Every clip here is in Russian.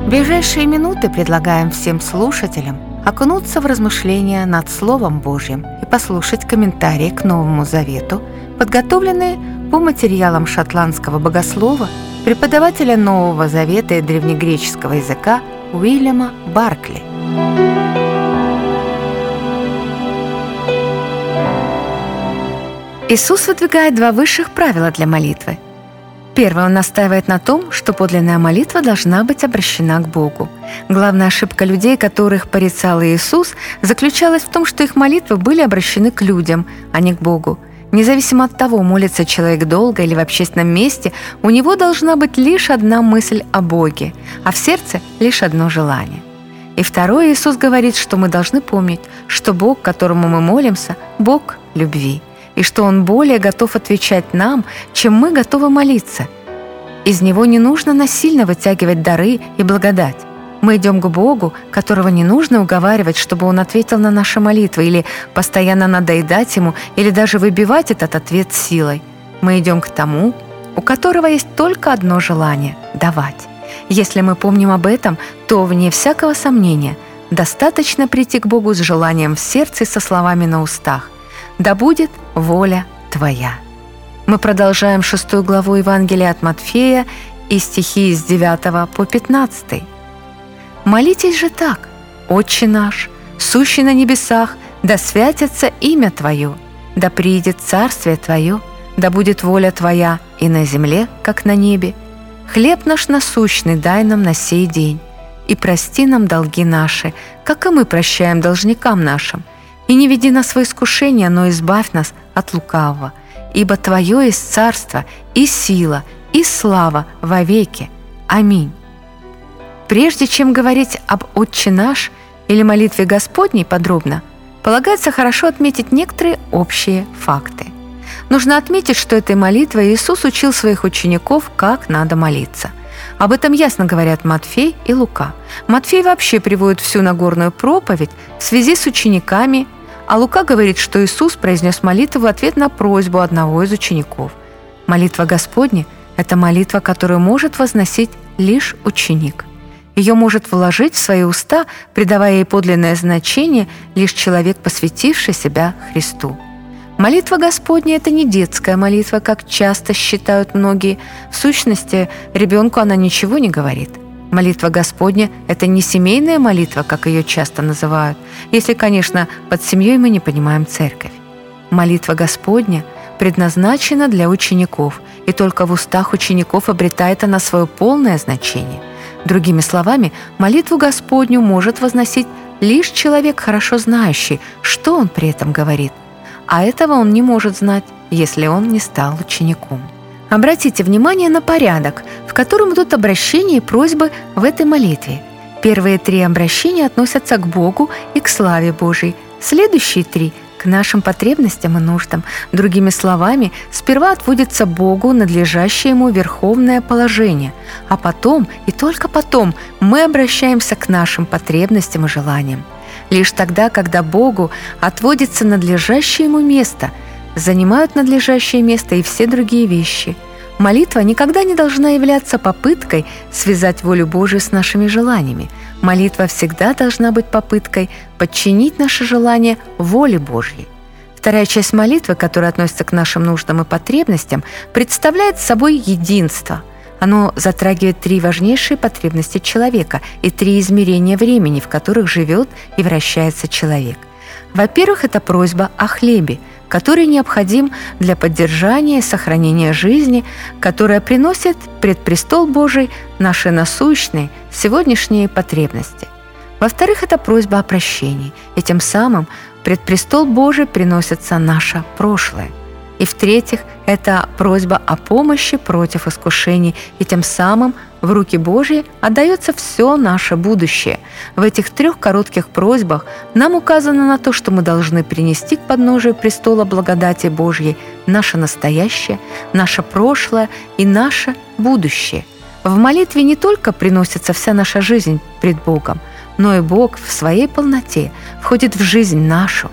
В ближайшие минуты предлагаем всем слушателям окунуться в размышления над Словом Божьим и послушать комментарии к Новому Завету, подготовленные по материалам шотландского богослова, преподавателя Нового Завета и древнегреческого языка Уильяма Баркли. Иисус выдвигает два высших правила для молитвы. Первое, он настаивает на том, что подлинная молитва должна быть обращена к Богу. Главная ошибка людей, которых порицал Иисус, заключалась в том, что их молитвы были обращены к людям, а не к Богу. Независимо от того, молится человек долго или в общественном месте, у него должна быть лишь одна мысль о Боге, а в сердце лишь одно желание. И второе, Иисус говорит, что мы должны помнить, что Бог, которому мы молимся, Бог любви, и что Он более готов отвечать нам, чем мы готовы молиться. Из Него не нужно насильно вытягивать дары и благодать. Мы идем к Богу, которого не нужно уговаривать, чтобы Он ответил на наши молитвы, или постоянно надоедать Ему, или даже выбивать этот ответ силой. Мы идем к тому, у которого есть только одно желание – давать. Если мы помним об этом, то, вне всякого сомнения, достаточно прийти к Богу с желанием в сердце и со словами на устах: «Да будет воля Твоя». Мы продолжаем 6 главу Евангелия от Матфея и стихи с 9 по 15. «Молитесь же так: Отче наш, сущий на небесах, да святится имя Твое, да приидет царствие Твое, да будет воля Твоя и на земле, как на небе. Хлеб наш насущный дай нам на сей день, и прости нам долги наши, как и мы прощаем должникам нашим. И не веди нас во искушение, но избавь нас от лукавого. Ибо Твое есть царство, и сила, и слава вовеки. Аминь». Прежде чем говорить об «Отче наш» или молитве Господней подробно, полагается хорошо отметить некоторые общие факты. Нужно отметить, что этой молитвой Иисус учил своих учеников, как надо молиться. Об этом ясно говорят Матфей и Лука. Матфей вообще приводит всю Нагорную проповедь в связи с учениками, а Лука говорит, что Иисус произнес молитву в ответ на просьбу одного из учеников. Молитва Господня – это молитва, которую может возносить лишь ученик. Ее может вложить в свои уста, придавая ей подлинное значение, лишь человек, посвятивший себя Христу. Молитва Господня – это не детская молитва, как часто считают многие. В сущности, ребенку она ничего не говорит. Молитва Господня – это не семейная молитва, как ее часто называют, если, конечно, под семьей мы не понимаем церковь. Молитва Господня предназначена для учеников, и только в устах учеников обретает она свое полное значение. Другими словами, молитву Господню может возносить лишь человек, хорошо знающий, что он при этом говорит, а этого он не может знать, если он не стал учеником. Обратите внимание на порядок, в котором идут обращения и просьбы в этой молитве. Первые 3 обращения относятся к Богу и к славе Божией, следующие 3 – к нашим потребностям и нуждам. Другими словами, сперва отводится Богу надлежащее Ему верховное положение, а потом, и только потом, мы обращаемся к нашим потребностям и желаниям. Лишь тогда, когда Богу отводится надлежащее Ему место, занимают надлежащее место и все другие вещи. Молитва никогда не должна являться попыткой связать волю Божию с нашими желаниями. Молитва всегда должна быть попыткой подчинить наши желания воле Божьей. Вторая часть молитвы, которая относится к нашим нуждам и потребностям, представляет собой единство. Оно затрагивает 3 важнейшие потребности человека и 3 измерения времени, в которых живет и вращается человек. Во-первых, это просьба о хлебе, который необходим для поддержания и сохранения жизни, которая приносит пред престол Божий наши насущные сегодняшние потребности. Во-вторых, это просьба о прощении, и тем самым пред престол Божий приносится наше прошлое. И в-третьих, это просьба о помощи против искушений, и тем самым в руки Божьи отдается все наше будущее. В этих 3 коротких просьбах нам указано на то, что мы должны принести к подножию престола благодати Божьей наше настоящее, наше прошлое и наше будущее. В молитве не только приносится вся наша жизнь пред Богом, но и Бог в своей полноте входит в жизнь нашу.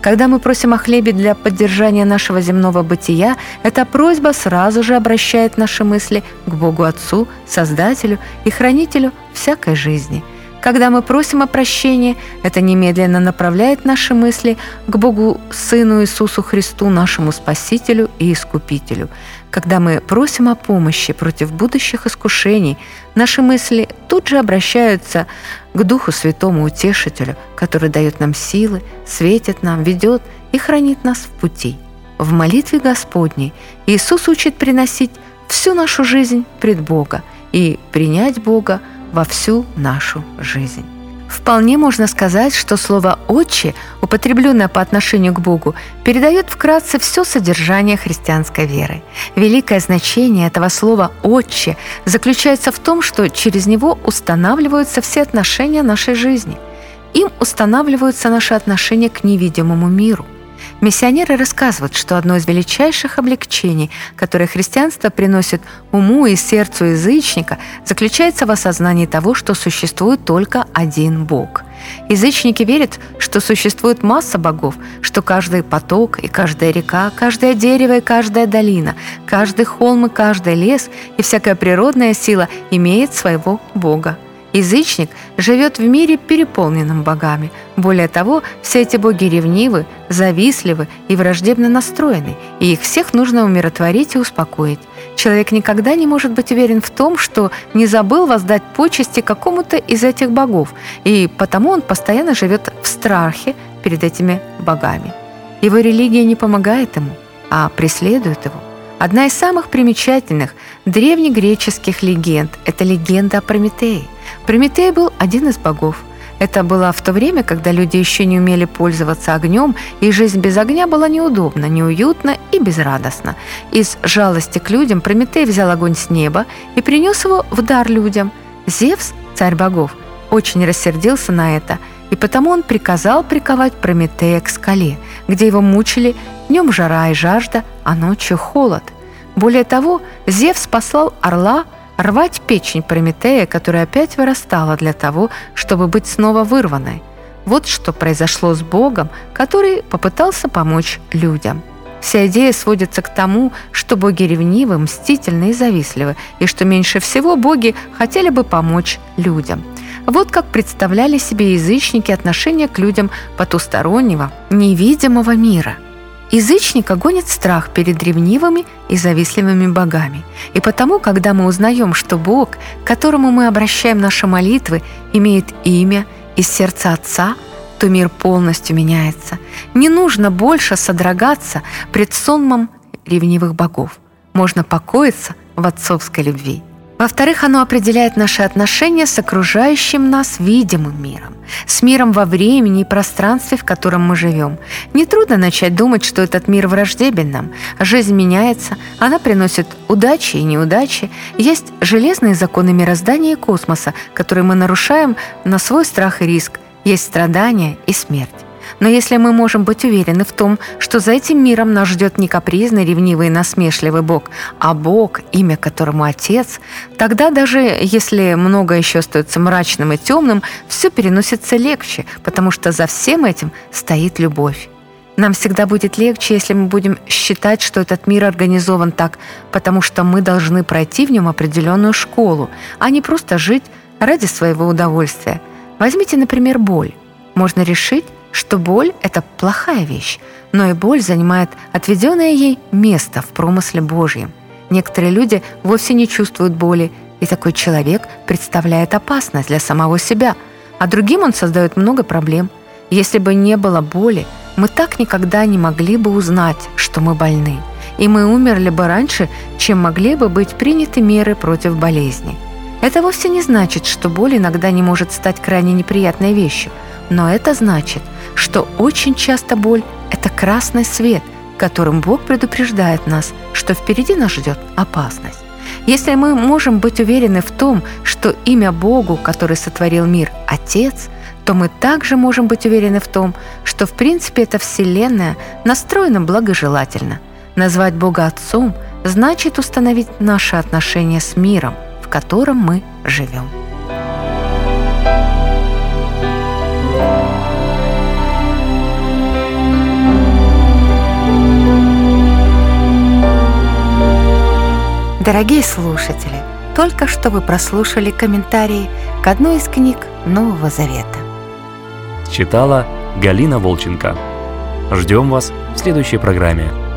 Когда мы просим о хлебе для поддержания нашего земного бытия, эта просьба сразу же обращает наши мысли к Богу Отцу, Создателю и Хранителю всякой жизни. Когда мы просим о прощении, это немедленно направляет наши мысли к Богу Сыну Иисусу Христу, нашему Спасителю и Искупителю. Когда мы просим о помощи против будущих искушений, наши мысли тут же обращаются к Духу Святому Утешителю, который дает нам силы, светит нам, ведет и хранит нас в пути. В молитве Господней Иисус учит приносить всю нашу жизнь пред Бога и принять Бога во всю нашу жизнь. Вполне можно сказать, что слово «Отче», употребленное по отношению к Богу, передает вкратце все содержание христианской веры. Великое значение этого слова «Отче» заключается в том, что через него устанавливаются все отношения нашей жизни. Им устанавливаются наши отношения к невидимому миру. Миссионеры рассказывают, что одно из величайших облегчений, которое христианство приносит уму и сердцу язычника, заключается в осознании того, что существует только один Бог. Язычники верят, что существует масса богов, что каждый поток и каждая река, каждое дерево и каждая долина, каждый холм и каждый лес и всякая природная сила имеет своего Бога. Язычник живет в мире, переполненном богами. Более того, все эти боги ревнивы, завистливы и враждебно настроены, и их всех нужно умиротворить и успокоить. Человек никогда не может быть уверен в том, что не забыл воздать почести какому-то из этих богов, и потому он постоянно живет в страхе перед этими богами. Его религия не помогает ему, а преследует его. Одна из самых примечательных древнегреческих легенд – это легенда о Прометее. Прометей был один из богов. Это было в то время, когда люди еще не умели пользоваться огнем, и жизнь без огня была неудобна, неуютна и безрадостна. Из жалости к людям Прометей взял огонь с неба и принес его в дар людям. Зевс, царь богов, очень рассердился на это, и потому он приказал приковать Прометея к скале, где его мучили днем жара и жажда, а ночью холод. Более того, Зевс послал орла рвать печень Прометея, которая опять вырастала для того, чтобы быть снова вырванной. Вот что произошло с Богом, который попытался помочь людям. Вся идея сводится к тому, что боги ревнивы, мстительны и завистливы, и что меньше всего боги хотели бы помочь людям. Вот как представляли себе язычники отношение к людям потустороннего, невидимого мира. Язычника гонит страх перед ревнивыми и завистливыми богами. И потому, когда мы узнаем, что Бог, к которому мы обращаем наши молитвы, имеет имя из сердца Отца, то мир полностью меняется. Не нужно больше содрогаться пред сонмом ревнивых богов. Можно покоиться в отцовской любви. Во-вторых, оно определяет наши отношения с окружающим нас видимым миром, с миром во времени и пространстве, в котором мы живем. Нетрудно начать думать, что этот мир враждебен нам. Жизнь меняется, она приносит удачи и неудачи. Есть железные законы мироздания и космоса, которые мы нарушаем на свой страх и риск. Есть страдания и смерть. Но если мы можем быть уверены в том, что за этим миром нас ждет не капризный, ревнивый и насмешливый Бог, а Бог, имя которому Отец, тогда даже если многое еще остается мрачным и темным, все переносится легче, потому что за всем этим стоит любовь. Нам всегда будет легче, если мы будем считать, что этот мир организован так, потому что мы должны пройти в нем определенную школу, а не просто жить ради своего удовольствия. Возьмите, например, боль. Можно решить, что боль – это плохая вещь, но и боль занимает отведенное ей место в промысле Божьем. Некоторые люди вовсе не чувствуют боли, и такой человек представляет опасность для самого себя, а другим он создает много проблем. Если бы не было боли, мы так никогда не могли бы узнать, что мы больны, и мы умерли бы раньше, чем могли бы быть приняты меры против болезни. Это вовсе не значит, что боль иногда не может стать крайне неприятной вещью, но это значит, что очень часто боль – это красный свет, которым Бог предупреждает нас, что впереди нас ждет опасность. Если мы можем быть уверены в том, что имя Богу, который сотворил мир, Отец, то мы также можем быть уверены в том, что в принципе эта Вселенная настроена благожелательно. Назвать Бога Отцом значит установить наши отношения с миром, в котором мы живем. Дорогие слушатели, только что вы прослушали комментарии к одной из книг Нового Завета. Читала Галина Волченко. Ждем вас в следующей программе.